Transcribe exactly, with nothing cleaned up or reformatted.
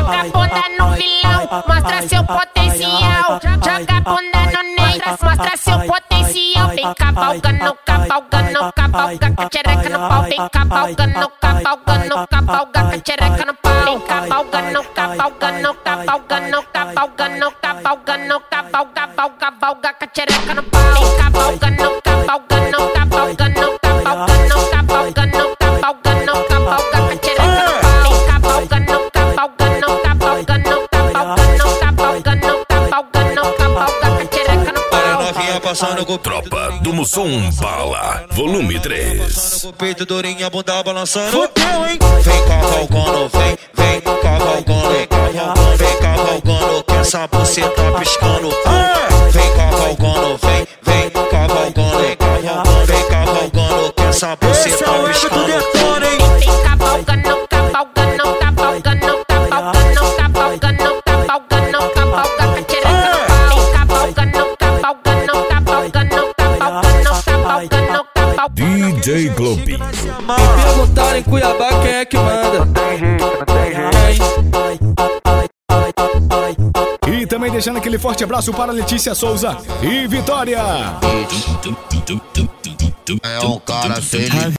Joga a bunda no vilão, mostra seu potencial. Joga a bunda no negra, mostra seu potencial. Vem cavalgando, cavalgando, cavalga com a tchereca no pau. Vem cavalgando, cavalgando, cavalga com a tchereca no pau. Vem cavalgando, cavalgando, cavalgando, cavalgando, cavalgando, cavalga, cavalga, cavalga com a tchereca no pau. Vem cavalgando, cavalgando, cavalgando, cavalgando, cavalgando, cavalgando, cavalga com a tchereca no pau. Vem cavalgando, cavalgando, cavalgando, cavalgando, cavalgando, cavalgando, cavalga com a tchereca no pau. Olha a novinha passando com o Tropa do Mussum Bala, volume três. o peito durinha, bunda balançando. Fudeu, hein? Vem cavalgando, vem, vem cavalgando, vem cavalgando, vem cavalgando, que essa buceta piscando. Vem cavalgando, vem, vem cavalgando, vem cavalgando, vem cavalgando, que essa buceta piscando. Vem cavalgando, cavalgando, cavalgando, cavalgando, cavalgando, cavalgando, cavalga com a tchereca no pau. Vem cavalgando, cavalgando, cavalgando, cavalgando, cavalgando, cavalgando. D J Globinho. Me perguntaram em Cuiabá quem é que manda. E também deixando aquele forte abraço para Letícia Souza e Vitória. É um cara feliz.